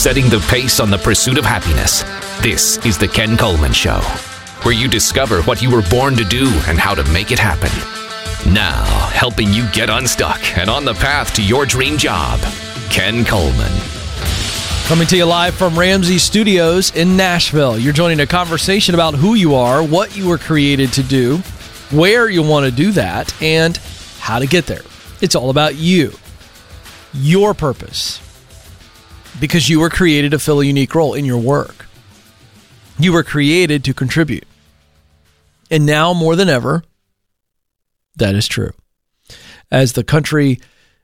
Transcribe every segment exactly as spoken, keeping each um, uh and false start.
setting the pace on the pursuit of happiness. This is The Ken Coleman Show, where you discover what you were born to do and how to make it happen. Now, helping you get unstuck and on the path to your dream job, Ken Coleman. Coming to you live from Ramsey Studios in Nashville. You're joining a conversation about who you are, what you were created to do, where you want to do that, and how to get there. It's all about you, your purpose, because you were created to fill a unique role in your work. You were created to contribute. And now more than ever, that is true. As the country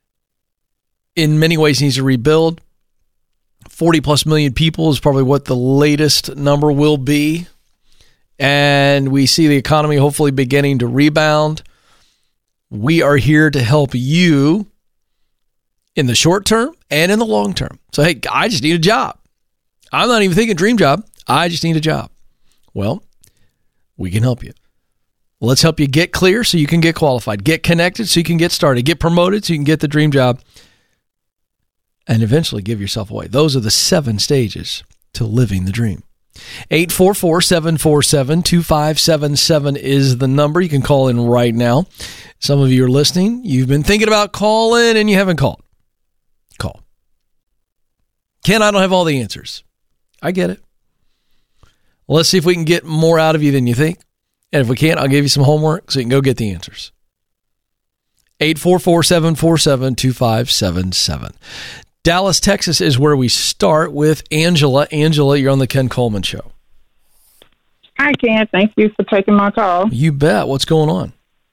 in many ways needs to rebuild, forty plus million people is probably what the latest number will be. And we see the economy hopefully beginning to rebound. We are here to help you in the short term and in the long term. So, hey, I just need a job. I'm not even thinking dream job. I just need a job. Well, we can help you. Let's help you get clear so you can get qualified, get connected so you can get started, get promoted so you can get the dream job, and eventually give yourself away. Those are the seven stages to living the dream. eight four four, seven four seven, two five seven seven is the number. You can call in right now. Some of you are listening. You've been thinking about calling and you haven't called. Call. Ken, I don't have all the answers. I get it. Well, let's see if we can get more out of you than you think. And if we can't, I'll give you some homework so you can go get the answers. eight four four, seven four seven, two five seven seven. Dallas, Texas is where we start with Angela. Angela, you're on the Ken Coleman Show. Hi, Ken. Thank you for taking my call. You bet. What's going on?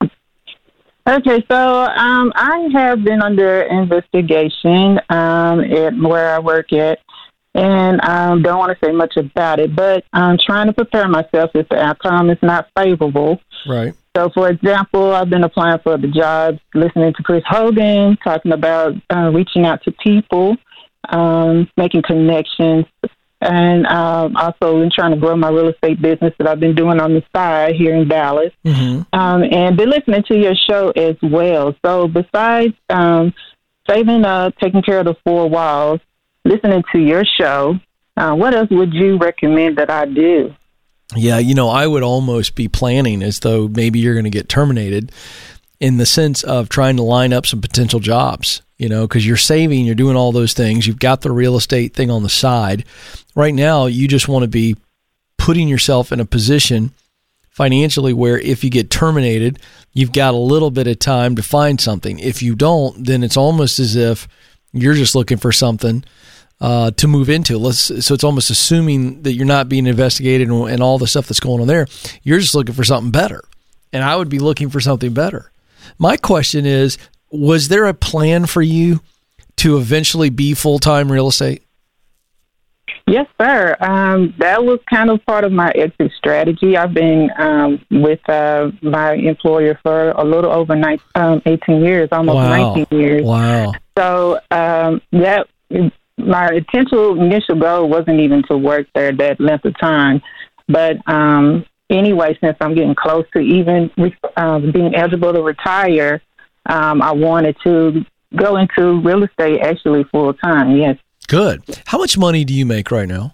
Okay, so um, I have been under investigation um, at where I work at, and I um, don't want to say much about it, but I'm trying to prepare myself if the outcome is not favorable. Right. So, for example, I've been applying for the jobs, listening to Chris Hogan, talking about uh, reaching out to people, um, making connections, and um, also been trying to grow my real estate business that I've been doing on the side here in Dallas, mm-hmm. um, and been listening to your show as well. So besides um, saving up, taking care of the four walls, listening to your show, uh, what else would you recommend that I do? Yeah, you know, I would almost be planning as though maybe you're going to get terminated in the sense of trying to line up some potential jobs, you know, because you're saving, you're doing all those things. You've got the real estate thing on the side. Right now, you just want to be putting yourself in a position financially where if you get terminated, you've got a little bit of time to find something. If you don't, then it's almost as if you're just looking for something Uh, to move into. Let's, so it's almost assuming that you're not being investigated and, and all the stuff that's going on there. You're just looking for something better. And I would be looking for something better. My question is, was there a plan for you to eventually be full-time real estate? Yes, sir. Um, that was kind of part of my exit strategy. I've been um, with uh, my employer for a little over nine, um, eighteen years, almost wow. nineteen years. Wow. So um, that... my intentional initial goal wasn't even to work there that length of time. But um, anyway, since I'm getting close to even um, being eligible to retire, um, I wanted to go into real estate actually full time, yes. Good. How much money do you make right now?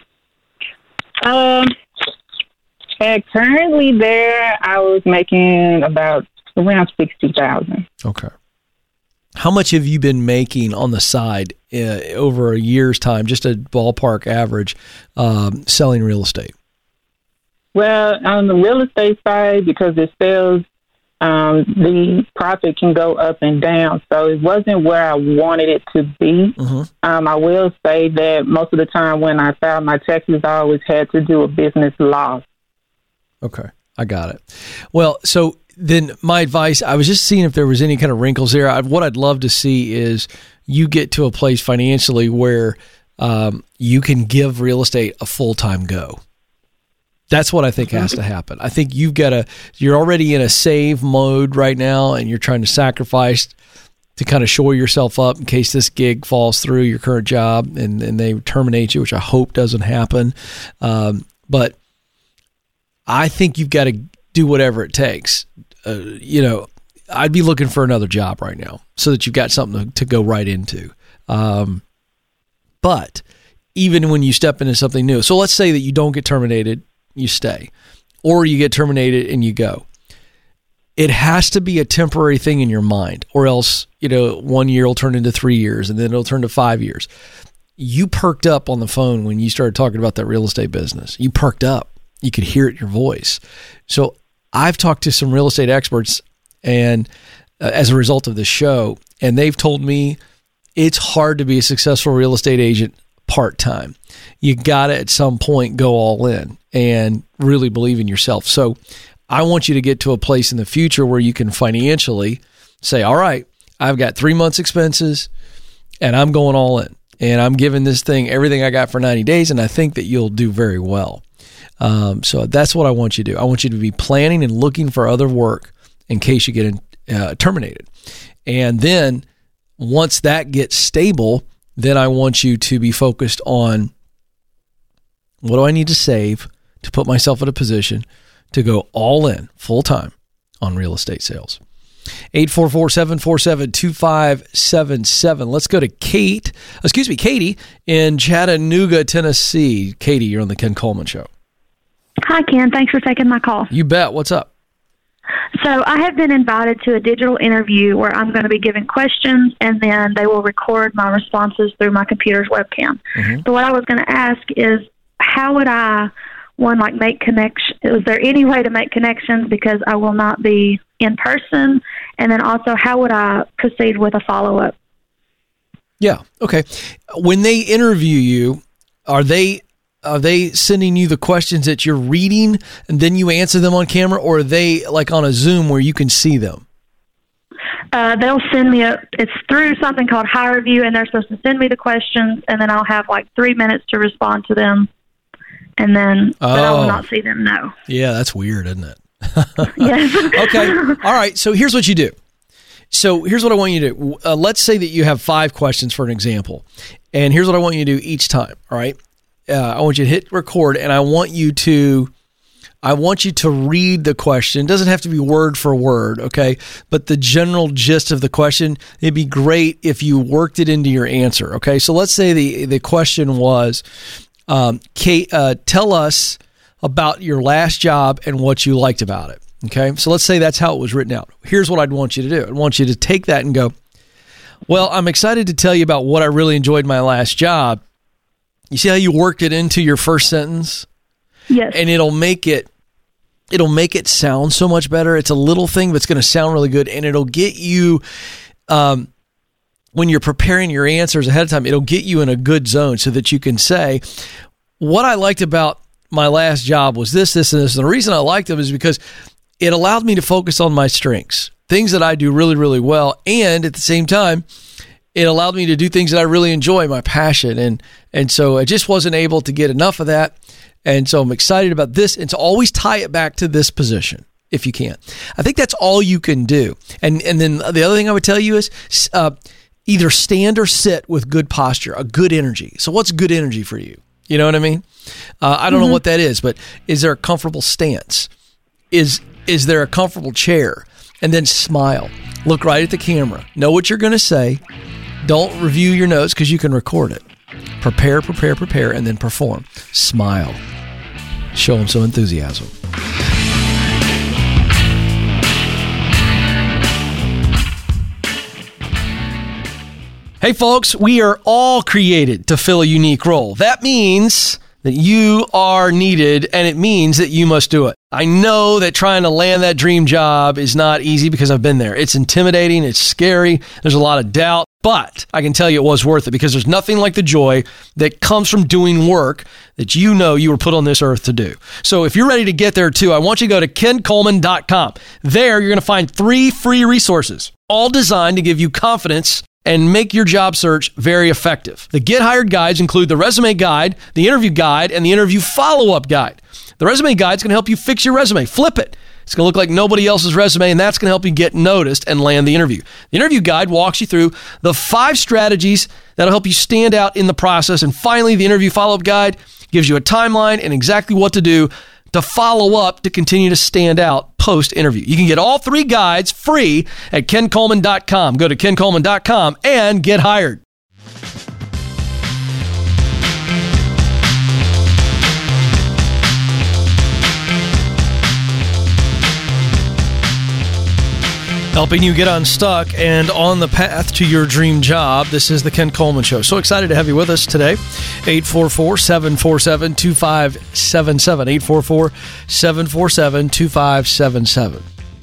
Um, and currently there, I was making about around sixty thousand dollars. Okay. How much have you been making on the side uh, over a year's time, just a ballpark average, um, selling real estate? Well, on the real estate side, because it sells, um, the profit can go up and down. So it wasn't where I wanted it to be. Mm-hmm. Um, I will say that most of the time when I filed my taxes, I always had to do a business loss. Okay, I got it. Well, so then my advice, I was just seeing if there was any kind of wrinkles there. I, what I'd love to see is you get to a place financially where um, you can give real estate a full-time go. That's what I think has to happen. I think you've got to, you're already in a save mode right now, and you're trying to sacrifice to kind of shore yourself up in case this gig falls through, your current job, and, and they terminate you, which I hope doesn't happen. Um, but I think you've got to do whatever it takes. Uh, you know, I'd be looking for another job right now so that you've got something to, to go right into. Um, but even when you step into something new. So let's say that you don't get terminated, you stay, or you get terminated and you go. It has to be a temporary thing in your mind, or else, you know, one year will turn into three years and then it'll turn to five years. You perked up on the phone when you started talking about that real estate business. You perked up. You could hear it in your voice. So I've talked to some real estate experts and uh, as a result of this show, and they've told me it's hard to be a successful real estate agent part-time. You got to at some point go all in and really believe in yourself. So I want you to get to a place in the future where you can financially say, all right, I've got three months expenses and I'm going all in and I'm giving this thing everything I got for ninety days. And I think that you'll do very well. Um, so that's what I want you to do. I want you to be planning and looking for other work in case you get in, uh, terminated. And then once that gets stable, then I want you to be focused on what do I need to save to put myself in a position to go all in full time on real estate sales. eight four four, seven four seven, two five seven seven. Let's go to Kate, excuse me, Katie in Chattanooga, Tennessee. Katie, you're on the Ken Coleman Show. Hi, Ken. Thanks for taking my call. You bet. What's up? So I have been invited to a digital interview where I'm going to be given questions and then they will record my responses through my computer's webcam. Mm-hmm. So what I was going to ask is, how would I, one, like make connections? Is there any way to make connections because I will not be in person? And then also, how would I proceed with a follow-up? Yeah. Okay. When they interview you, are they are they sending you the questions that you're reading and then you answer them on camera, or are they like on a Zoom where you can see them? Uh, they'll send me a, it's through something called HireVue, and they're supposed to send me the questions, and then I'll have like three minutes to respond to them, and then oh. but I will not see them, no. Yeah, that's weird, isn't it? Yes. Okay. All right. So here's what you do. So here's what I want you to do. Uh, let's say that you have five questions for an example, and here's what I want you to do each time. All right. Uh, I want you to hit record, and I want you to, I want you to read the question. It doesn't have to be word for word, okay? But the general gist of the question, it'd be great if you worked it into your answer, okay? So let's say the the question was, um, Kate, uh, tell us about your last job and what you liked about it, okay? So let's say that's how it was written out. Here's what I'd want you to do. I'd want you to take that and go, well, I'm excited to tell you about what I really enjoyed in my last job. You see how you worked it into your first sentence? Yes. And it'll make it it'll make it sound so much better. It's a little thing, but it's going to sound really good, and it'll get you um when you're preparing your answers ahead of time, it'll get you in a good zone so that you can say, what I liked about my last job was this, this, and this. And the reason I liked them is because it allowed me to focus on my strengths, things that I do really, really well. And at the same time, it allowed me to do things that I really enjoy, my passion. And and so I just wasn't able to get enough of that. And so I'm excited about this. And to always tie it back to this position, if you can. I think that's all you can do. And and then the other thing I would tell you is uh, either stand or sit with good posture, a good energy. So what's good energy for you? You know what I mean? Uh, I don't mm-hmm. know what that is, but is there a comfortable stance? Is is there a comfortable chair? And then smile. Look right at the camera. Know what you're going to say. Don't review your notes because you can record it. Prepare, prepare, prepare, and then perform. Smile. Show them some enthusiasm. Hey, folks, we are all created to fill a unique role. That means that you are needed, and it means that you must do it. I know that trying to land that dream job is not easy because I've been there. It's intimidating. It's scary. There's a lot of doubt, but I can tell you it was worth it because there's nothing like the joy that comes from doing work that you know you were put on this earth to do. So if you're ready to get there too, I want you to go to ken coleman dot com. There, you're going to find three free resources, all designed to give you confidence and make your job search very effective. The Get Hired guides include the resume guide, the interview guide, and the interview follow-up guide. The resume guide is going to help you fix your resume, flip it. It's going to look like nobody else's resume, and that's going to help you get noticed and land the interview. The interview guide walks you through the five strategies that'll help you stand out in the process. And finally, the interview follow-up guide gives you a timeline and exactly what to do to follow up to continue to stand out post-interview. You can get all three guides free at ken coleman dot com. Go to ken coleman dot com and get hired. Helping you get unstuck and on the path to your dream job. This is the Ken Coleman Show. So excited to have you with us today. eight four four, seven four seven, two five seven seven. eight four four, seven four seven, two five seven seven.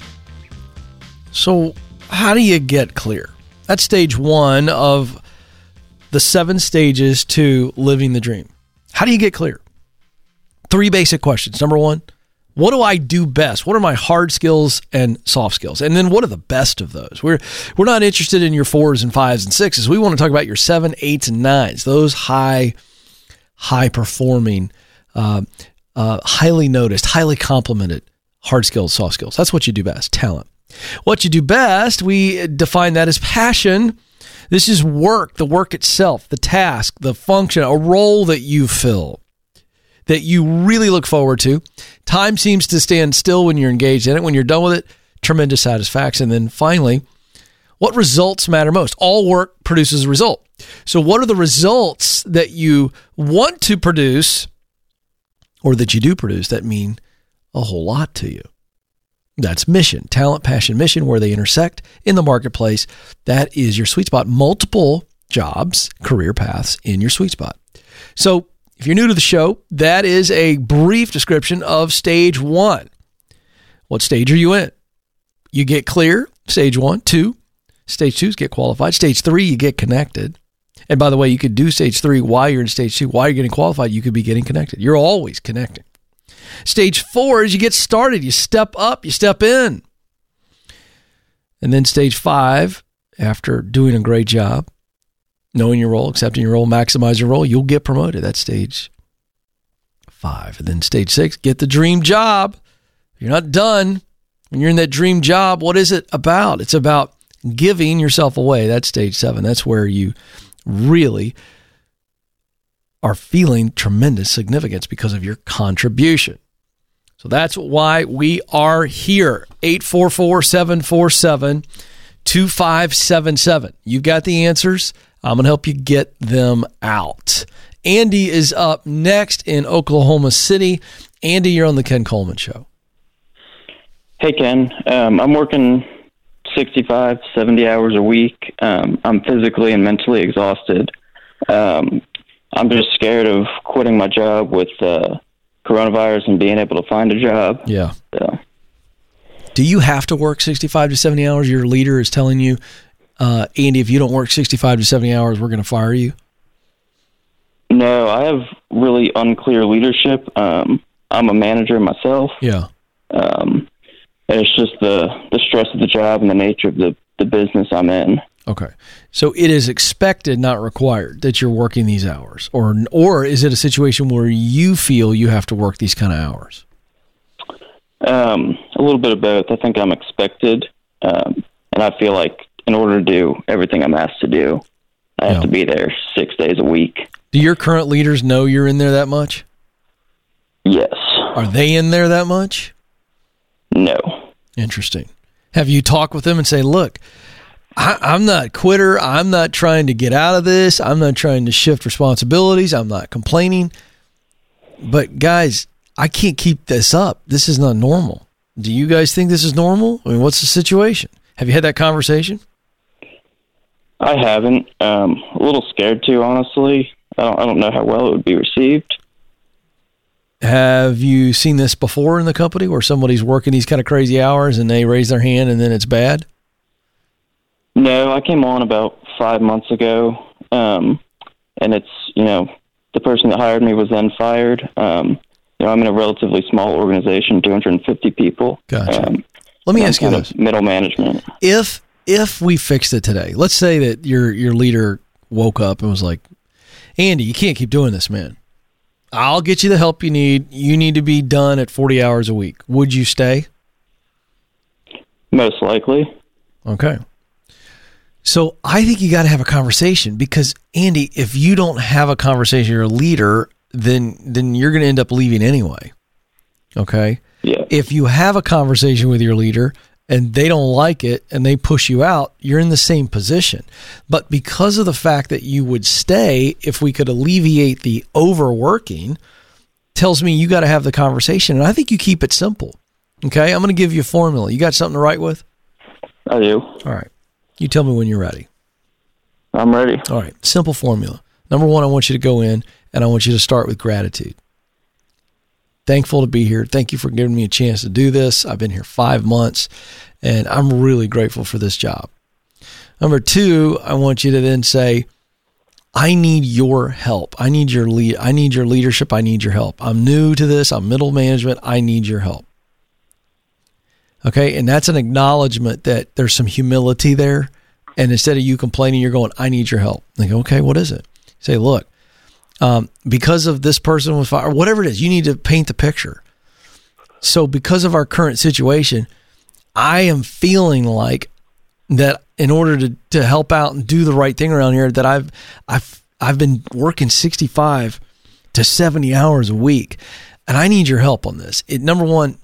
So how do you get clear? That's stage one of the seven stages to living the dream. How do you get clear? Three basic questions. Number one, what do I do best? What are my hard skills and soft skills? And then what are the best of those? We're we're not interested in your fours and fives and sixes. We want to talk about your seven, eights, and nines. Those high, high performing, uh, uh, highly noticed, highly complimented hard skills, soft skills. That's what you do best. Talent. What you do best, we define that as passion. This is work, the work itself, the task, the function, a role that you fill, that you really look forward to. Time seems to stand still when you're engaged in it. When you're done with it, tremendous satisfaction. And then finally, what results matter most? All work produces a result. So what are the results that you want to produce or that you do produce that mean a whole lot to you? That's mission, talent, passion, mission, where they intersect in the marketplace. That is your sweet spot. Multiple jobs, career paths in your sweet spot. So if you're new to the show, that is a brief description of stage one. What stage are you in? You get clear, stage one. Two, stage two is get qualified. Stage three, you get connected. And by the way, you could do stage three while you're in stage two. While you're getting qualified, you could be getting connected. You're always connecting. Stage four is you get started. You step up, you step in. And then stage five, after doing a great job, knowing your role, accepting your role, maximize your role, you'll get promoted. That's stage five. And then stage six, get the dream job. You're not done. When you're in that dream job, what is it about? It's about giving yourself away. That's stage seven. That's where you really are feeling tremendous significance because of your contribution. So that's why we are here. eight four four, seven four seven, two five seven seven. You've got the answers. I'm going to help you get them out. Andy is up next in Oklahoma City. Andy, you're on the Ken Coleman Show. Hey, Ken. Um, I'm working sixty-five, seventy hours a week. Um, I'm physically and mentally exhausted. Um, I'm just scared of quitting my job with uh, coronavirus and being able to find a job. Yeah. So. Do you have to work sixty-five to seventy hours? Your leader is telling you, uh, Andy, if you don't work sixty-five to seventy hours, we're going to fire you? No, I have really unclear leadership. Um, I'm a manager myself. Yeah. Um, and it's just the, the stress of the job and the nature of the, the business I'm in. Okay. So it is expected, not required, that you're working these hours? Or or is it a situation where you feel you have to work these kind of hours? Um, a little bit of both. I think I'm expected, um, and I feel like in order to do everything I'm asked to do, I have yeah. to be there six days a week. Do your current leaders know you're in there that much? Yes. Are they in there that much? No. Interesting. Have you talked with them and say, look, I, I'm not a quitter. I'm not trying to get out of this. I'm not trying to shift responsibilities. I'm not complaining. But guys, I can't keep this up. This is not normal. Do you guys think this is normal? I mean, what's the situation? Have you had that conversation? I haven't. Um, a little scared to, honestly. I don't, I don't know how well it would be received. Have you seen this before in the company where somebody's working these kind of crazy hours and they raise their hand and then it's bad? No, I came on about five months ago, um, and it's, you know, the person that hired me was then fired. Um, you know, I'm in a relatively small organization, two hundred fifty people. Gotcha. Um, Let me ask you this. Middle management. If if we fixed it today, let's say that your your leader woke up and was like, Andy, you can't keep doing this, man. I'll get you the help you need. You need to be done at forty hours a week. Would you stay? Most likely. Okay. So I think you got to have a conversation because, Andy, if you don't have a conversation, you're a leader, then then you're going to end up leaving anyway. Okay? Yeah. If you have a conversation with your leader and they don't like it and they push you out, you're in the same position. But because of the fact that you would stay, if we could alleviate the overworking, tells me you got to have the conversation. And I think you keep it simple. Okay? I'm going to give you a formula. You got something to write with? I do. All right. You tell me when you're ready. I'm ready. All right. Simple formula. Number one, I want you to go in and I want you to start with gratitude. Thankful to be here. Thank you for giving me a chance to do this. I've been here five months and I'm really grateful for this job. Number two, I want you to then say, I need your help. I need your lead. I need your leadership. I need your help. I'm new to this. I'm middle management. I need your help. Okay. And that's an acknowledgement that there's some humility there. And instead of you complaining, you're going, I need your help. They go, okay, what is it? Say, look, um, because of this person was fired, or whatever it is, you need to paint the picture. So because of our current situation, I am feeling like that in order to, to help out and do the right thing around here, that I've, I've, I've been working sixty-five to seventy hours a week, and I need your help on this. It, number one,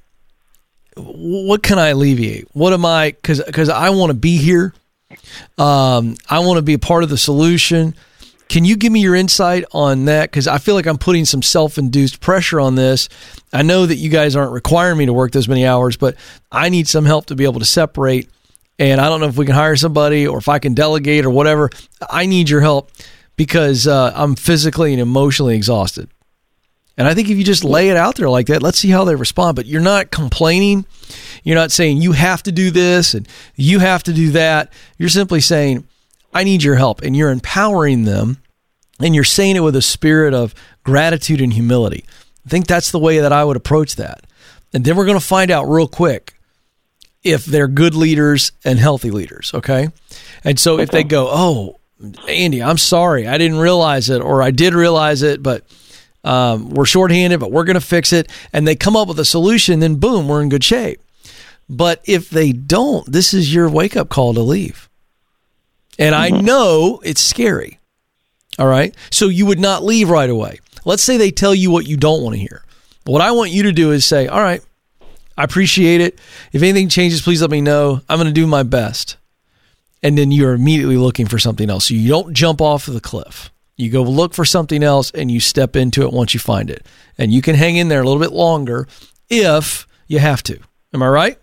what can I alleviate? What am I, cause, cause I want to be here. Um, I want to be a part of the solution. Can you give me your insight on that? Cause I feel like I'm putting some self-induced pressure on this. I know that you guys aren't requiring me to work those many hours, but I need some help to be able to separate. And I don't know if we can hire somebody or if I can delegate or whatever. I need your help because uh, I'm physically and emotionally exhausted. And I think if you just lay it out there like that, let's see how they respond. But you're not complaining. You're not saying you have to do this and you have to do that. You're simply saying, I need your help. And you're empowering them. And you're saying it with a spirit of gratitude and humility. I think that's the way that I would approach that. And then we're going to find out real quick if they're good leaders and healthy leaders, okay? And so if they go, oh, Andy, I'm sorry, I didn't realize it, or I did realize it, but um, we're shorthanded, but we're going to fix it, and they come up with a solution, then boom, we're in good shape. But if they don't, this is your wake-up call to leave. And I know it's scary, all right? So you would not leave right away. Let's say they tell you what you don't want to hear. What I want you to do is say, all right, I appreciate it. If anything changes, please let me know. I'm going to do my best. And then you're immediately looking for something else. So you don't jump off of the cliff. You go look for something else and you step into it once you find it. And you can hang in there a little bit longer if you have to. Am I right?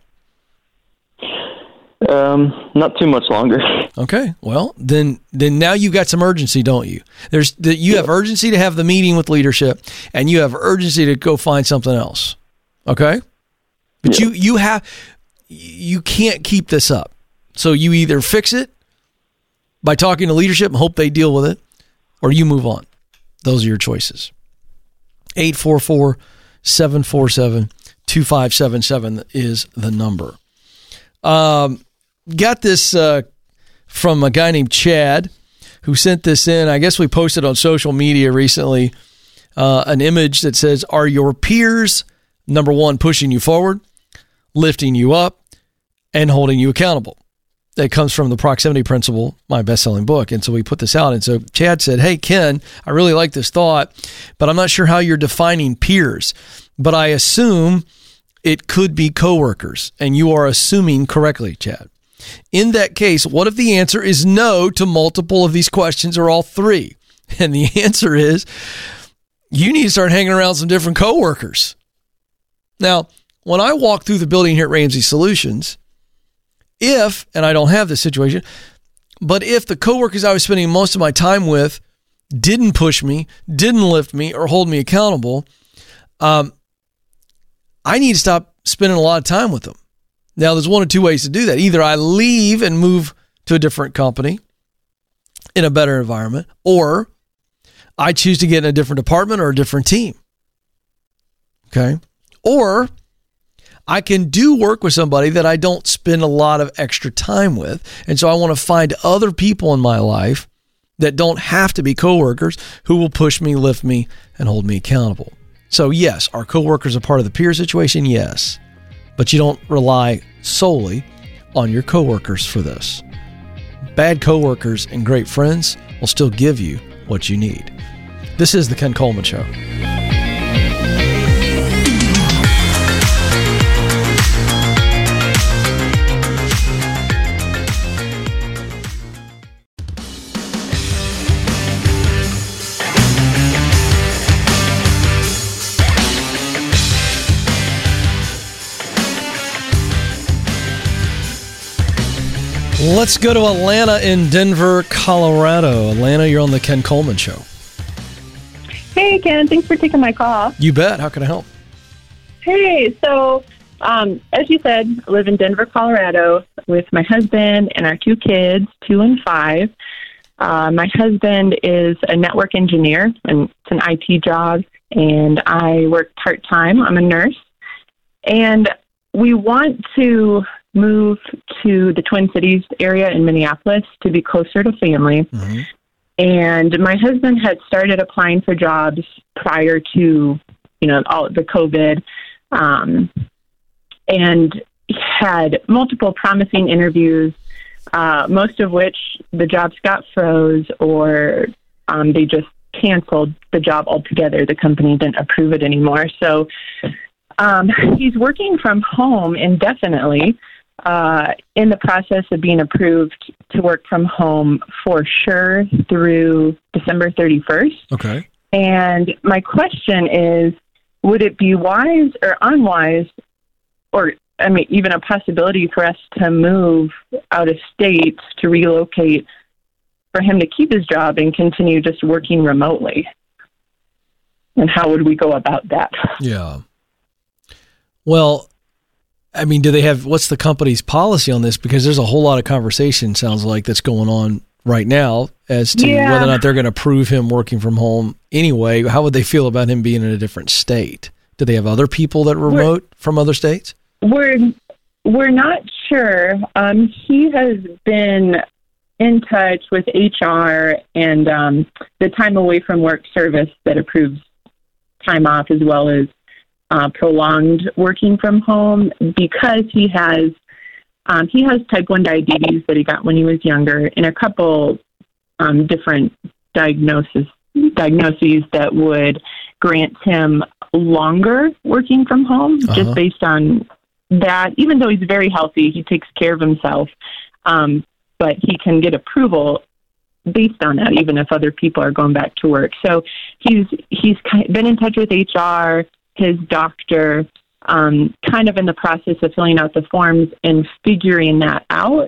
Um, not too much longer. Okay. Well, then then now you've got some urgency, don't you? There's the, you have urgency to have the meeting with leadership, and you have urgency to go find something else. Okay? But yeah. you you have you can't keep this up. So you either fix it by talking to leadership and hope they deal with it, or you move on. Those are your choices. eight four four, seven four seven, two five seven seven is the number. Um, got this uh, from a guy named Chad who sent this in. I guess we posted on social media recently uh, an image that says, are your peers, number one, pushing you forward, lifting you up, and holding you accountable? That comes from the Proximity Principle, my best-selling book. And so we put this out. And so Chad said, hey, Ken, I really like this thought, but I'm not sure how you're defining peers. But I assume it could be coworkers. And you are assuming correctly, Chad. In that case, what if the answer is no to multiple of these questions or all three? And the answer is you need to start hanging around some different coworkers. Now, when I walk through the building here at Ramsey Solutions, if, and I don't have this situation, but if the coworkers I was spending most of my time with didn't push me, didn't lift me, or hold me accountable, um, I need to stop spending a lot of time with them. Now, there's one or two ways to do that. Either I leave and move to a different company in a better environment, or I choose to get in a different department or a different team. Okay? Or I can do work with somebody that I don't spend a lot of extra time with. And so I want to find other people in my life that don't have to be coworkers who will push me, lift me, and hold me accountable. So yes, are coworkers a part of the peer situation? Yes. But you don't rely solely on your coworkers for this. Bad coworkers and great friends will still give you what you need. This is the Ken Coleman Show. Let's go to Atlanta in Denver, Colorado. Atlanta, you're on the Ken Coleman Show. Hey, Ken. Thanks for taking my call. You bet. How can I help? Hey, so um, as you said, I live in Denver, Colorado with my husband and our two kids, two and five. Uh, my husband is a network engineer, and it's an I T job, and I work part-time. I'm a nurse. And we want to move to the Twin Cities area in Minneapolis to be closer to family. Mm-hmm. And my husband had started applying for jobs prior to, you know, all the COVID, um, and had multiple promising interviews, uh, most of which the jobs got froze or um, they just canceled the job altogether. The company didn't approve it anymore. So um, he's working from home indefinitely, uh, in the process of being approved to work from home for sure through December thirty-first. Okay. And my question is, would it be wise or unwise, or I mean, even a possibility for us to move out of state, to relocate, for him to keep his job and continue just working remotely? And how would we go about that? Yeah. Well, I mean, do they have, what's the company's policy on this? Because there's a whole lot of conversation, sounds like, that's going on right now as to yeah. whether or not they're going to approve him working from home anyway. How would they feel about him being in a different state? Do they have other people that are remote we're, from other states? We're we're not sure. Um, he has been in touch with H R and um, the time away from work service that approves time off, as well as uh, prolonged working from home, because he has um, he has type one diabetes that he got when he was younger, and a couple um, different diagnoses diagnoses that would grant him longer working from home, uh-huh. just based on that. Even though he's very healthy, he takes care of himself, um, but he can get approval based on that, even if other people are going back to work. So he's he's been in touch with H R, his doctor, um, kind of in the process of filling out the forms and figuring that out.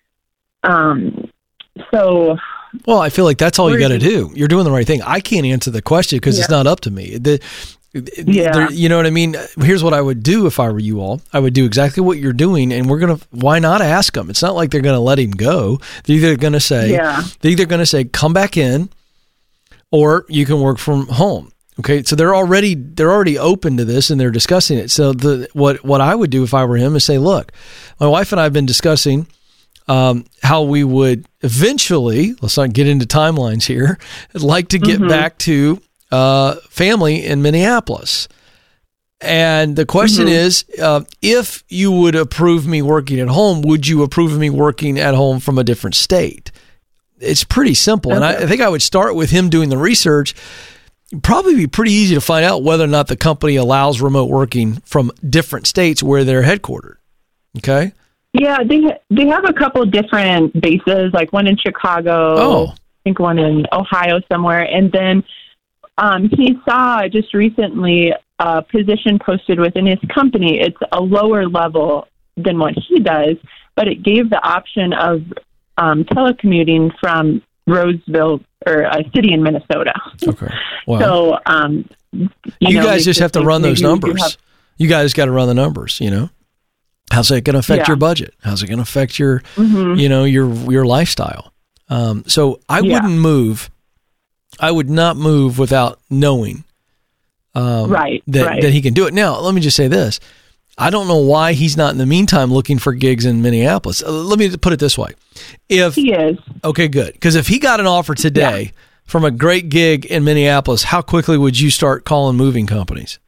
Um, so... Well, I feel like that's all you got to do. You're doing the right thing. I can't answer the question because yeah. it's not up to me. The, yeah. there, you know what I mean? Here's what I would do if I were you all. I would do exactly what you're doing, and we're going to, why not ask them? It's not like they're going to let him go. They're either going to say, yeah. they're either going to say, come back in, or you can work from home. Okay, so they're already they're already open to this and they're discussing it. So the what what I would do if I were him is say, look, my wife and I have been discussing um, how we would eventually, let's not get into timelines here, like to get mm-hmm. back to uh, family in Minneapolis. And the question mm-hmm. is, uh, if you would approve me working at home, would you approve of me working at home from a different state? It's pretty simple. Okay. And I, I think I would start with him doing the research. It'd probably be pretty easy to find out whether or not the company allows remote working from different states where they're headquartered. Okay? Yeah, they they have a couple different bases, like one in Chicago, oh. I think one in Ohio somewhere. And then um, he saw just recently a position posted within his company. It's a lower level than what he does, but it gave the option of um, telecommuting from Roseville, or a city in Minnesota. Okay. Wow. So, um, you, you know, guys just have to run those numbers. Have, you guys got to run the numbers, you know? How's it going to affect yeah. your budget? How's it going to affect your, mm-hmm. you know, your, your lifestyle? Um, so I yeah. wouldn't move. I would not move without knowing um, right, that, right. that he can do it. Now, let me just say this. I don't know why he's not in the meantime looking for gigs in Minneapolis. Uh, let me put it this way. If he is. Okay, good. Because if he got an offer today yeah. from a great gig in Minneapolis, how quickly would you start calling moving companies?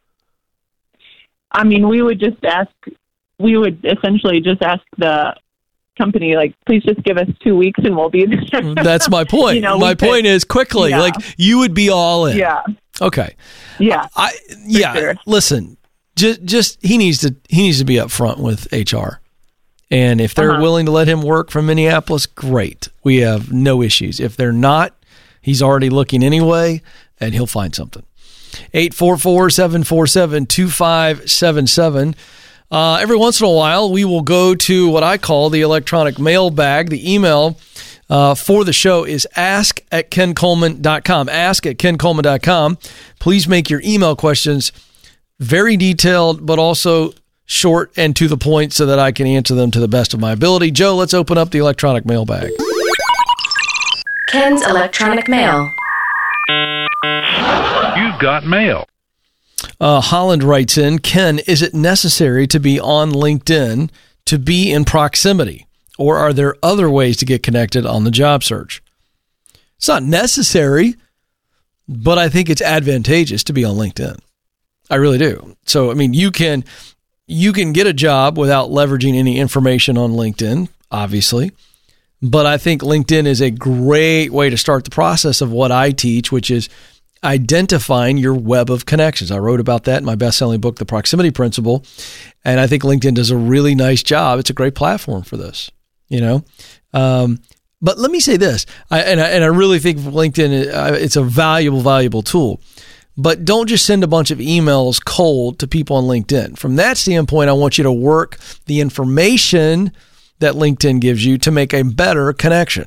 I mean, we would just ask, we would essentially just ask the company, like, please just give us two weeks and we'll be there. That's my point. you know, my could, point is quickly, yeah. like you would be all in. Yeah. Okay. Yeah. I, yeah. Sure. Listen, just, just, he needs to, he needs to be upfront with H R. And if they're uh-huh. willing to let him work from Minneapolis, great. We have no issues. If they're not, he's already looking anyway, and he'll find something. eight four four, seven four seven, two five seven seven. Uh, every once in a while, we will go to what I call the electronic mailbag. The email uh, for the show is ask at ken coleman dot com. Ask at ken coleman dot com. Please make your email questions very detailed, but also short and to the point so that I can answer them to the best of my ability. Joe, let's open up the electronic mailbag. Ken's electronic mail. You've got mail. Uh, Holland writes in, Ken, is it necessary to be on LinkedIn to be in proximity, or are there other ways to get connected on the job search? It's not necessary, but I think it's advantageous to be on LinkedIn. I really do. So, I mean, you can you can get a job without leveraging any information on LinkedIn, obviously. But I think LinkedIn is a great way to start the process of what I teach, which is identifying your web of connections. I wrote about that in my best-selling book, The Proximity Principle, and I think LinkedIn does a really nice job. It's a great platform for this, you know. Um, but let me say this, I, and, I, and I really think LinkedIn, it's a valuable, valuable tool. But don't just send a bunch of emails cold to people on LinkedIn. From that standpoint, I want you to work the information that LinkedIn gives you to make a better connection.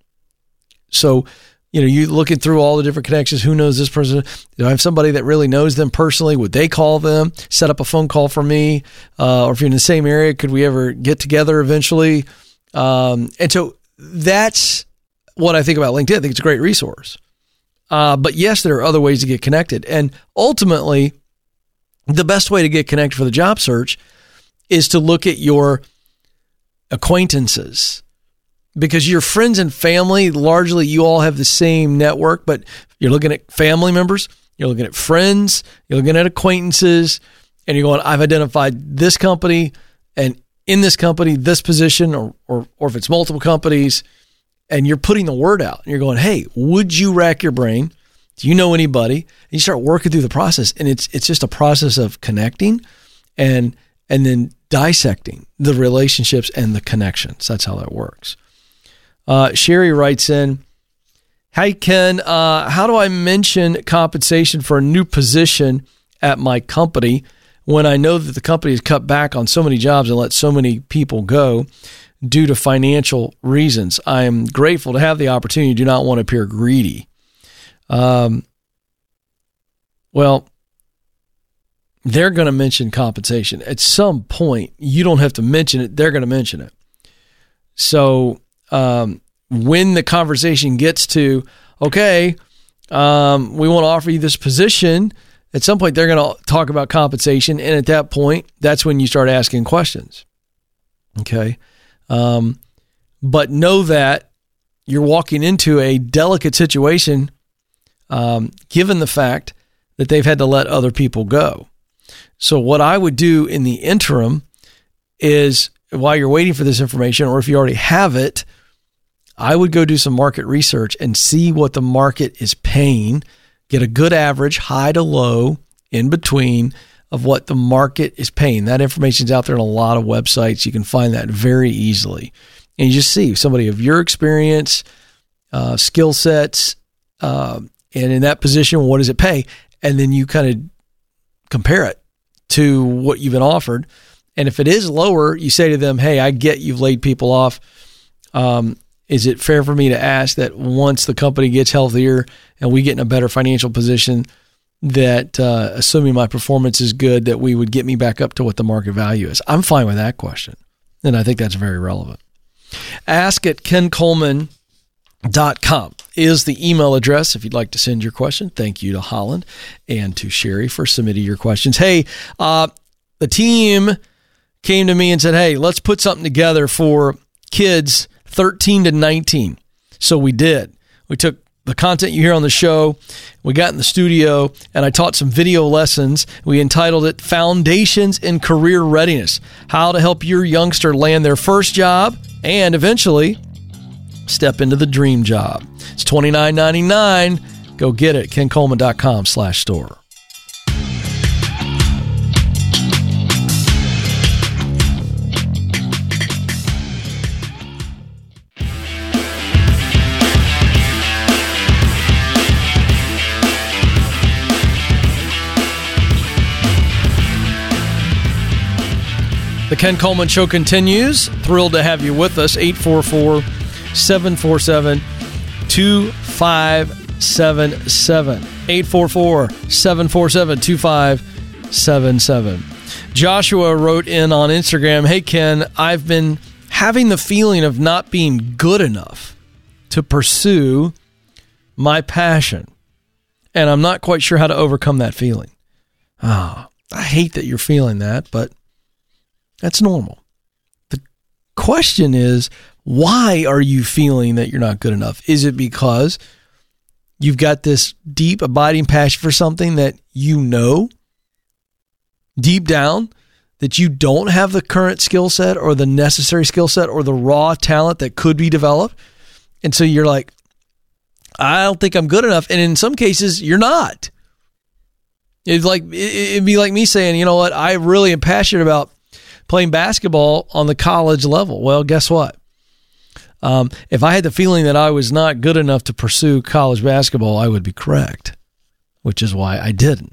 So, you know, you looking through all the different connections. Who knows this person? Do I have somebody that really knows them personally? Would they call them? Set up a phone call for me? Uh, or if you're in the same area, could we ever get together eventually? Um, and so that's what I think about LinkedIn. I think it's a great resource. Uh, but yes, there are other ways to get connected. And ultimately, the best way to get connected for the job search is to look at your acquaintances, because your friends and family, largely you all have the same network, but you're looking at family members, you're looking at friends, you're looking at acquaintances, and you're going, I've identified this company, and in this company, this position, or or, or if it's multiple companies, and you're putting the word out. And you're going, hey, would you rack your brain? Do you know anybody? And you start working through the process, and it's it's just a process of connecting and and then dissecting the relationships and the connections. That's how that works. Uh, Sherry writes in, hey, Ken, uh, how do I mention compensation for a new position at my company when I know that the company has cut back on so many jobs and let so many people go due to financial reasons? I am grateful to have the opportunity, do not want to appear greedy. Um, well, they're going to mention compensation. At some point, you don't have to mention it. They're going to mention it. So um, when the conversation gets to, okay, um, we want to offer you this position, at some point, they're going to talk about compensation. And at that point, that's when you start asking questions. Okay. Um, but know that you're walking into a delicate situation, um, given the fact that they've had to let other people go. So what I would do in the interim is, while you're waiting for this information, or if you already have it, I would go do some market research and see what the market is paying, get a good average, high to low, in between, of what the market is paying. That information is out there on a lot of websites. You can find that very easily. And you just see somebody of your experience, uh, skill sets, uh, and in that position, what does it pay? And then you kind of compare it to what you've been offered. And if it is lower, you say to them, hey, I get you've laid people off. Um, is it fair for me to ask that once the company gets healthier and we get in a better financial position, that uh, assuming my performance is good, that we would get me back up to what the market value is? I'm fine with that question. And I think that's very relevant. Ask at ken coleman dot com is the email address if you'd like to send your question. Thank you to Holland and to Sherry for submitting your questions. Hey, uh, the team came to me and said, hey, let's put something together for kids thirteen to nineteen. So we did. We took the content you hear on the show, we got in the studio, and I taught some video lessons. We entitled it Foundations in Career Readiness, how to help your youngster land their first job and eventually step into the dream job. It's twenty-nine ninety-nine. Go get it. ken coleman dot com slash store. The Ken Coleman Show continues. Thrilled to have you with us. eight four four, seven four seven, two five seven seven. eight four four, seven four seven, two five seven seven. Joshua wrote in on Instagram, "Hey Ken, I've been having the feeling of not being good enough to pursue my passion, and I'm not quite sure how to overcome that feeling." Ah, oh, I hate that you're feeling that, but that's normal. The question is, why are you feeling that you're not good enough? Is it because you've got this deep, abiding passion for something that you know deep down that you don't have the current skill set or the necessary skill set or the raw talent that could be developed? And so you're like, I don't think I'm good enough. And in some cases, you're not. It's like, it'd be like me saying, you know what, I really am passionate about playing basketball on the college level. Well, guess what? Um, if I had the feeling that I was not good enough to pursue college basketball, I would be correct, which is why I didn't.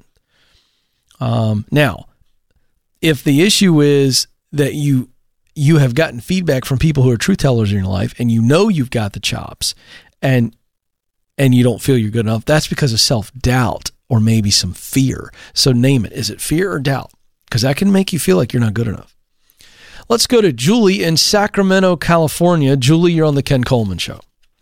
Um, now, if the issue is that you you have gotten feedback from people who are truth tellers in your life, and you know you've got the chops, and and you don't feel you're good enough, that's because of self-doubt or maybe some fear. So name it. Is it fear or doubt? Because that can make you feel like you're not good enough. Let's go to Julie in Sacramento, California. Julie, you're on the Ken Coleman Show.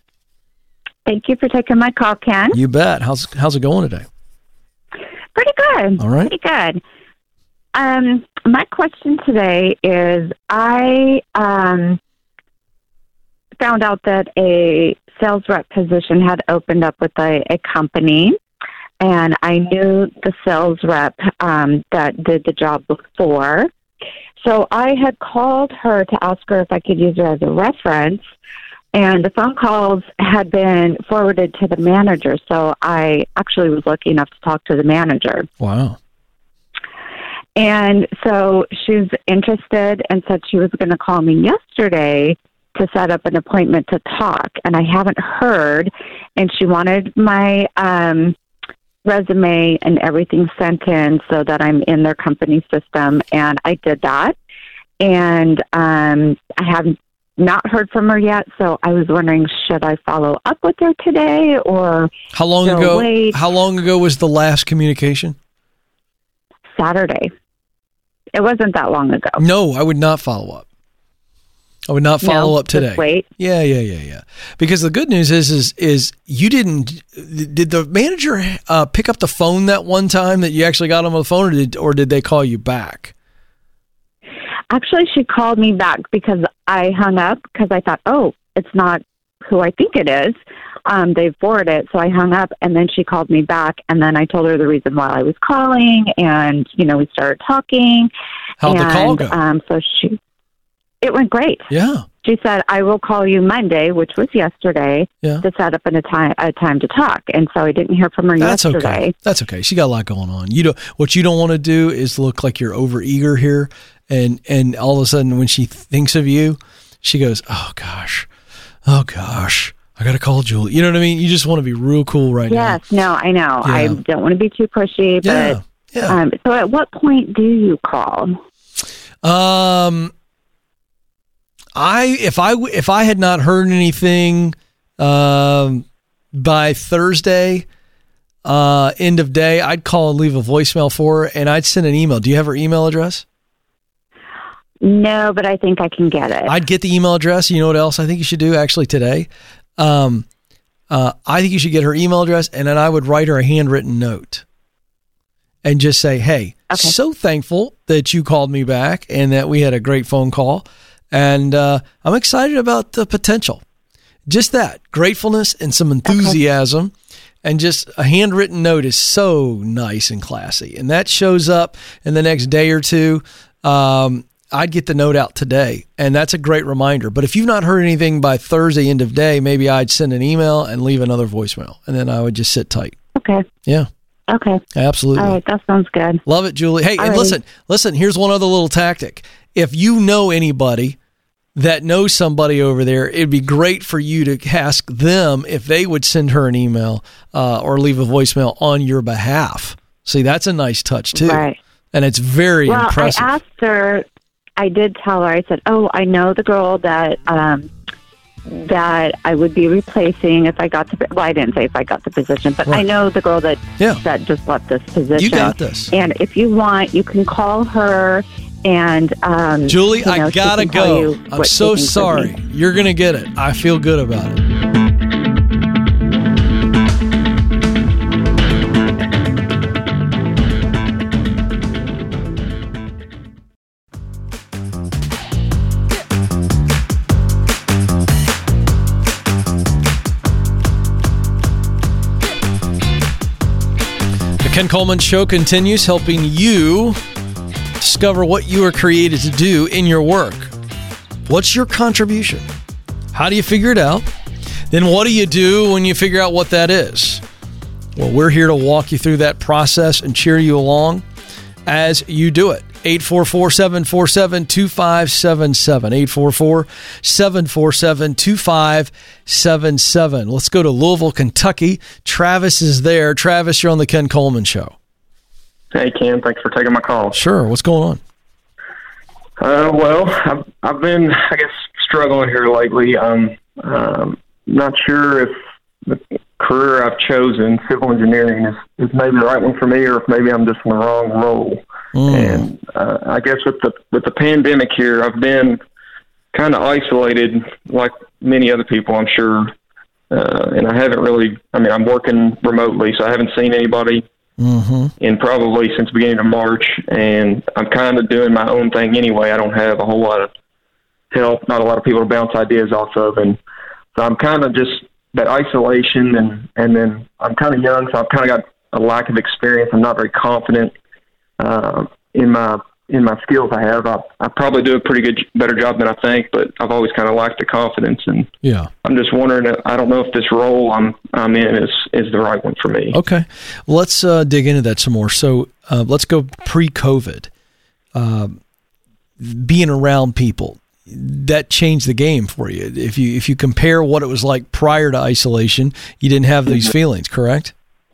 Thank you for taking my call, Ken. You bet. How's how's it going today? Pretty good. All right. Pretty good. Um, my question today is, I um, found out that a sales rep position had opened up with a, a company, and I knew the sales rep um, that did the job before. So I had called her to ask her if I could use her as a reference, and the phone calls had been forwarded to the manager. So I actually was lucky enough to talk to the manager. Wow. And so she was interested and said she was going to call me yesterday to set up an appointment to talk. And I haven't heard, and she wanted my um, resume and everything sent in so that I'm in their company system, and I did that. And um, I have not heard from her yet, so I was wondering, should I follow up with her today, or how long ago? Wait? How long ago was the last communication? Saturday. It wasn't that long ago. No, I would not follow up. I would not follow no, up today. Just wait. Yeah, yeah, yeah, yeah. Because the good news is, is, is you didn't. Did the manager uh, pick up the phone that one time that you actually got them on the phone, or did, or did they call you back? Actually, she called me back because I hung up because I thought, oh, it's not who I think it is. Um, they forwarded it, so I hung up, and then she called me back, and then I told her the reason why I was calling, and you know, we started talking. How'd and, the call go? Um, so she. It went great. Yeah. She said, I will call you Monday, which was yesterday, yeah. to set up an, a, time, a time to talk. And so I didn't hear from her That's yesterday. Okay. That's okay. She got a lot going on. You don't, what you don't want to do is look like you're overeager here. And, and all of a sudden when she thinks of you, she goes, oh, gosh. Oh, gosh. I got to call Julie. You know what I mean? You just want to be real cool right yes, now. Yes. No, I know. Yeah. I don't want to be too pushy. But yeah. Yeah. Um, so at what point do you call? Um... I if I if I had not heard anything um, by Thursday, uh, end of day, I'd call and leave a voicemail for her, and I'd send an email. Do you have her email address? No, but I think I can get it. I'd get the email address. You know what else I think you should do actually today? Um, uh, I think you should get her email address, and then I would write her a handwritten note and just say, "Hey, okay. So thankful that you called me back and that we had a great phone call." And uh, I'm excited about the potential. Just that, gratefulness and some enthusiasm. Okay. And just a handwritten note is so nice and classy. And that shows up in the next day or two. Um, I'd get the note out today. And that's a great reminder. But if you've not heard anything by Thursday, end of day, maybe I'd send an email and leave another voicemail. And then I would just sit tight. Okay. Yeah. Okay. Absolutely. All right. That sounds good. Love it, Julie. Hey, All and right. listen, listen, here's one other little tactic. If you know anybody that knows somebody over there, it'd be great for you to ask them if they would send her an email uh, or leave a voicemail on your behalf. See, that's a nice touch too. Right. And it's very well, impressive. I asked her, I did tell her, I said, oh, I know the girl that um, that I would be replacing if I got the, well, I didn't say if I got the position, but right. I know the girl that, yeah. that just left this position. You got this. And if you want, you can call her and, um, Julie, you know, I gotta go. I'm so sorry. You're going to get it. I feel good about it. Ken Coleman Show continues, helping you discover what you are created to do in your work. What's your contribution? How do you figure it out? Then what do you do when you figure out what that is? Well, we're here to walk you through that process and cheer you along as you do it. eight four four, seven four seven, two five seven seven. eight four four, seven four seven, two five seven seven. Let's go to Louisville, Kentucky. Travis is there. Travis, you're on the Ken Coleman Show. Hey, Ken. Thanks for taking my call. Sure. What's going on? Uh, well, I've, I've been, I guess, struggling here lately. Um, um, not sure if the career I've chosen, civil engineering, is, is maybe the right one for me, or if maybe I'm just in the wrong role. Mm. And uh, I guess with the with the pandemic here, I've been kind of isolated, like many other people, I'm sure. Uh, and I haven't really, I mean, I'm working remotely, so I haven't seen anybody mm-hmm. in probably since the beginning of March. And I'm kind of doing my own thing anyway. I don't have a whole lot of help, not a lot of people to bounce ideas off of. And so I'm kind of just that isolation. And, and then I'm kind of young, so I've kind of got a lack of experience. I'm not very confident uh, in my in my skills I have. I, I probably do a pretty good, better job than I think, but I've always kind of lacked the confidence. And yeah, I'm just wondering, I don't know if this role I'm I'm in is, is the right one for me. Okay. Well, let's uh, dig into that some more. So uh, let's go pre-COVID. Uh, being around people, that changed the game for you. If you if you compare what it was like prior to isolation, you didn't have these feelings, correct?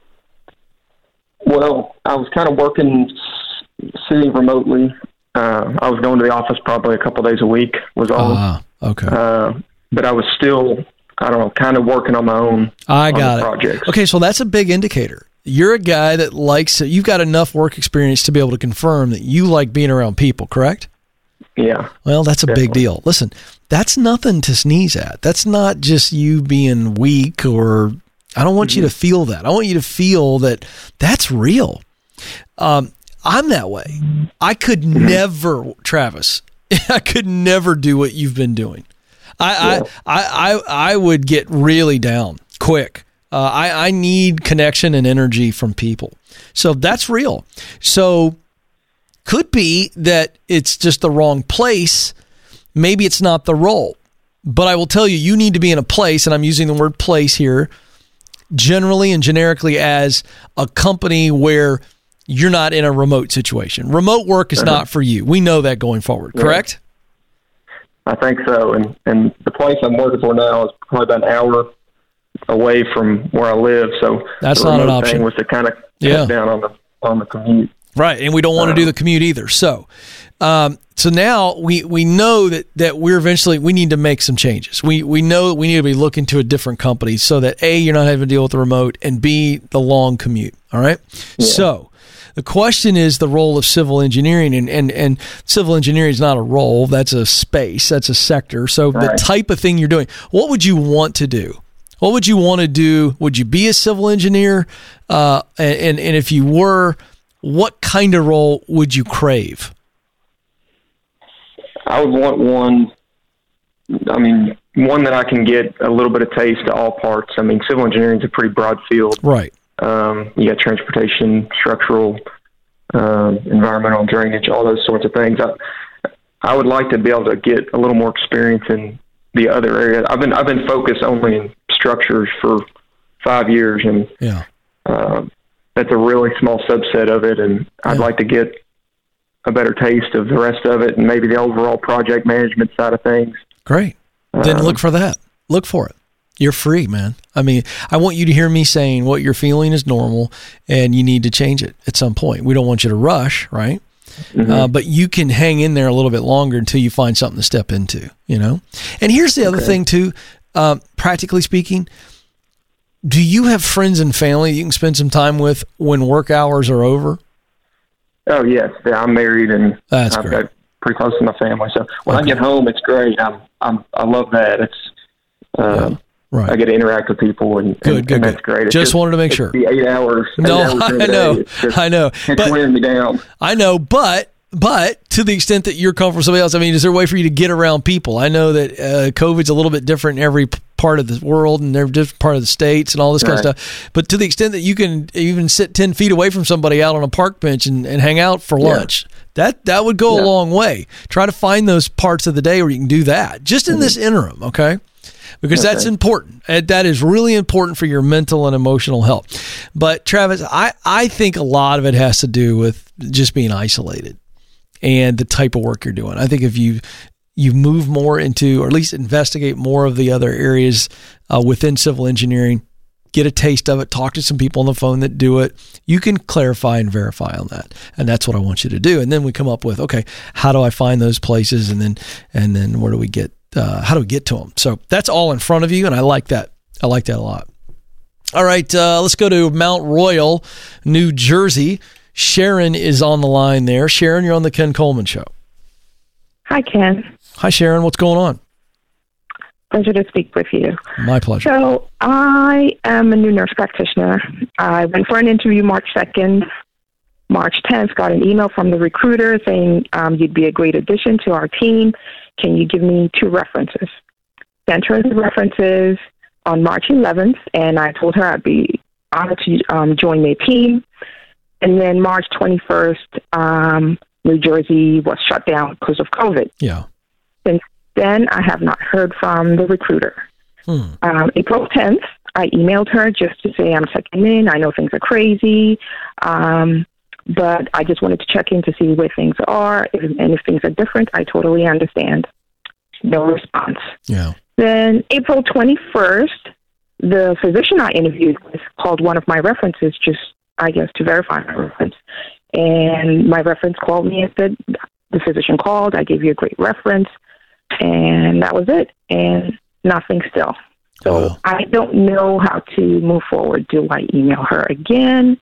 Well, I was kind of working, sitting remotely. Uh, I was going to the office probably a couple of days a week was all. Ah, okay. Uh, but I was still, I don't know, kind of working on my own I got it. projects. Okay, so that's a big indicator. You're a guy that likes it. You've got enough work experience to be able to confirm that you like being around people, correct? Yeah. Well, that's a definitely. big deal. Listen, that's nothing to sneeze at. That's not just you being weak, or I don't want mm-hmm. you to feel that. I want you to feel that that's real. Um, I'm that way. I could mm-hmm. never, Travis, I could never do what you've been doing. I, yeah. I, I, I, I would get really down quick. Uh, I, I need connection and energy from people. So that's real. So could be that it's just the wrong place. Maybe it's not the role. But I will tell you, you need to be in a place, and I'm using the word place here, generally and generically, as a company where you're not in a remote situation. Remote work is uh-huh. not for you. We know that going forward, yeah. correct? I think so. And, and the place I'm working for now is probably about an hour away from where I live, so that's the not an remote option. thing was to kind of cut yeah. down on the on the commute. Right, and we don't want to do the commute either. So, um, so now we, we know that, that we're eventually we need to make some changes. We we know that we need to be looking to a different company so that A, you're not having to deal with the remote, and B, the long commute. All right. Yeah. So the question is the role of civil engineering, and, and, and civil engineering is not a role. That's a space. That's a sector. So All the right. type of thing you're doing, what would you want to do? What would you want to do? Would you be a civil engineer? Uh, and, and if you were, what kind of role would you crave? I would want one, I mean, one that I can get a little bit of taste to all parts. I mean, civil engineering is a pretty broad field. Right. Um, you got transportation, structural, um, environmental drainage, all those sorts of things. I, I would like to be able to get a little more experience in the other area. I've been I've been focused only in structures for five years, and yeah, uh, that's a really small subset of it. And I'd yeah. like to get a better taste of the rest of it, and maybe the overall project management side of things. Great. Then um, look for that. Look for it. You're free, man. I mean, I want you to hear me saying what you're feeling is normal, and you need to change it at some point. We don't want you to rush, right? Mm-hmm. Uh, but you can hang in there a little bit longer until you find something to step into, you know? And here's the other Okay. thing too, uh, practically speaking, do you have friends and family you can spend some time with when work hours are over? Oh yes, yeah, I'm married and That's I've great. got pretty close to my family. So when Okay. I get home, it's great. I'm, I'm, I love that. It's, uh, Yeah, right. I get to interact with people, and, Good, and, good, and that's good. great. It's Just wanted to make it's sure. The eight hours. eight No, hours during I the know, day, it's just- I know, It's but wearing me down. I know, but but to the extent that you're comfortable with somebody else, I mean, is there a way for you to get around people? I know that uh, COVID's a little bit different in every p- part of the world and every different part of the states and all this kind Right. of stuff. But to the extent that you can even sit ten feet away from somebody out on a park bench and, and hang out for lunch, that that would go Yeah. a long way. Try to find those parts of the day where you can do that, just in this interim, okay? Because that's Okay. important. And that is really important for your mental and emotional health. But Travis, I, I think a lot of it has to do with just being isolated and the type of work you're doing. I think if you you move more into, or at least investigate more of the other areas uh, within civil engineering, get a taste of it, talk to some people on the phone that do it, you can clarify and verify on that. And that's what I want you to do. And then we come up with, okay, how do I find those places? And then, and then where do we get, uh, how do we get to them? So that's all in front of you. And I like that. I like that a lot. All right. Uh, let's go to Mount Royal, New Jersey. Sharon is on the line there. Sharon, you're on the Ken Coleman Show. Hi, Ken. Hi, Sharon. What's going on? Pleasure to speak with you. My pleasure. So I am a new nurse practitioner. I went for an interview March second. March tenth, got an email from the recruiter saying um, you'd be a great addition to our team. Can you give me two references? Sent her the references on March eleventh, and I told her I'd be honored to um, join their team. And then March twenty-first, um, New Jersey was shut down because of COVID. Yeah. Since then, I have not heard from the recruiter. Hmm. Um, April tenth, I emailed her just to say I'm checking in. I know things are crazy, um, but I just wanted to check in to see where things are. If, and if things are different, I totally understand. No response. Yeah. Then April twenty-first, the physician I interviewed with called one of my references just, I guess, to verify my reference. And my reference called me and said, the physician called, I gave you a great reference, and that was it. And nothing still. So Wow. I don't know how to move forward. Do I email her again?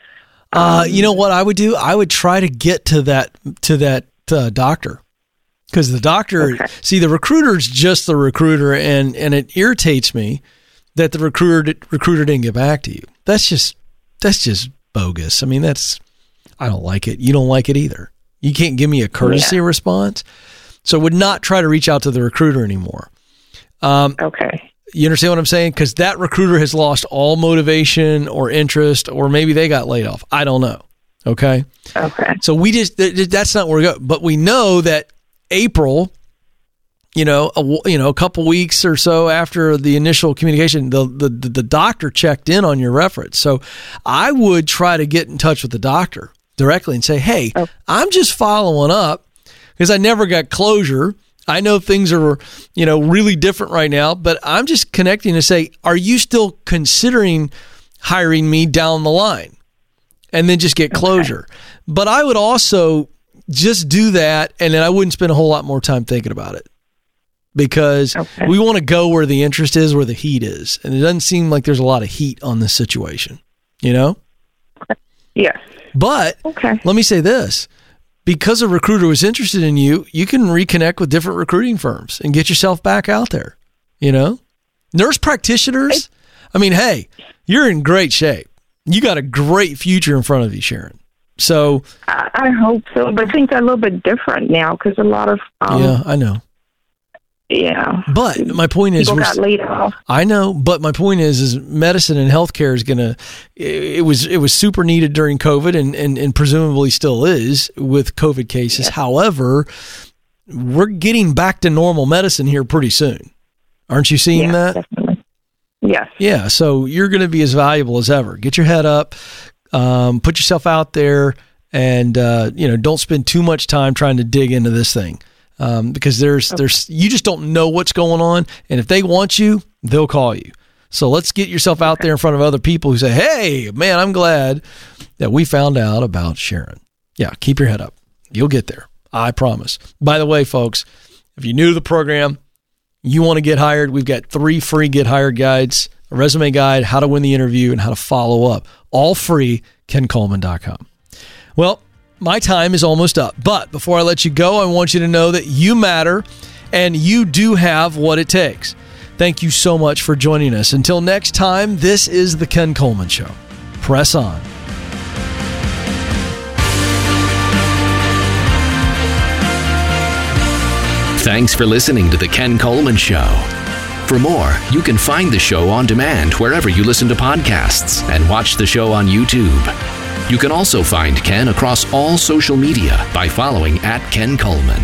Uh, you know what I would do? I would try to get to that to that uh, doctor, because the doctor, Okay. see, the recruiter's just the recruiter, and and it irritates me that the recruiter recruiter didn't get back to you. That's just that's just bogus. I mean, that's I don't like it. You don't like it either. You can't give me a courtesy Yeah. response. So would not try to reach out to the recruiter anymore. Um, Okay. You understand what I'm saying? Because that recruiter has lost all motivation or interest, or maybe they got laid off. I don't know. Okay. Okay. So we just, th- that's not where we go. But we know that April, you know, a, w- you know, a couple weeks or so after the initial communication, the, the, the doctor checked in on your reference. So I would try to get in touch with the doctor directly and say, hey, Oh. I'm just following up because I never got closure. I know things are, you know, really different right now, but I'm just connecting to say, are you still considering hiring me down the line? And then just get closure. Okay. But I would also just do that, and then I wouldn't spend a whole lot more time thinking about it, because okay. we want to go where the interest is, where the heat is. And it doesn't seem like there's a lot of heat on this situation, you know? Yes. But okay. let me say this. Because a recruiter was interested in you, you can reconnect with different recruiting firms and get yourself back out there, you know? Nurse practitioners, I mean, hey, you're in great shape. You got a great future in front of you, Sharon. So I, I hope so, but things are a little bit different now because a lot of um, yeah, I know. Yeah, but my point is, people got laid off. I know, but my point is, is medicine and healthcare is gonna. It, it was it was super needed during COVID, and, and, and presumably still is with COVID cases. Yeah. However, we're getting back to normal medicine here pretty soon. Aren't you seeing yeah, that? Definitely. Yes. Yeah. So you're going to be as valuable as ever. Get your head up, um, put yourself out there, and uh, you know, don't spend too much time trying to dig into this thing. Um, because there's, okay. there's, you just don't know what's going on. And if they want you, they'll call you. So let's get yourself out okay. there in front of other people who say, hey, man, I'm glad that we found out about Sharon. Yeah. Keep your head up. You'll get there. I promise. By the way, folks, if you're new to the program, you want to get hired, we've got three free Get Hired guides, a resume guide, how to win the interview, and how to follow up. All free, ken coleman dot com. Well, my time is almost up. But before I let you go, I want you to know that you matter and you do have what it takes. Thank you so much for joining us. Until next time, this is The Ken Coleman Show. Press on. Thanks for listening to The Ken Coleman Show. For more, you can find the show on demand wherever you listen to podcasts and watch the show on YouTube. You can also find Ken across all social media by following at Ken Coleman.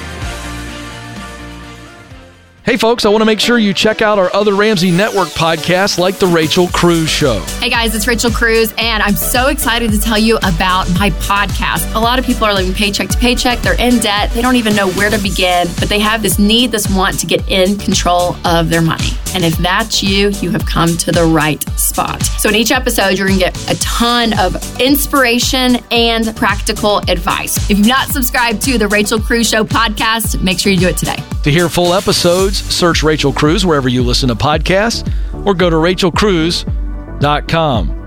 Hey, folks, I want to make sure you check out our other Ramsey Network podcasts like The Rachel Cruz Show. Hey, guys, it's Rachel Cruz, and I'm so excited to tell you about my podcast. A lot of people are living paycheck to paycheck. They're in debt. They don't even know where to begin, but they have this need, this want to get in control of their money. And if that's you, you have come to the right spot. So in each episode, you're going to get a ton of inspiration and practical advice. If you've not subscribed to the Rachel Cruz Show podcast, make sure you do it today. To hear full episodes, search Rachel Cruz wherever you listen to podcasts or go to rachel cruz dot com.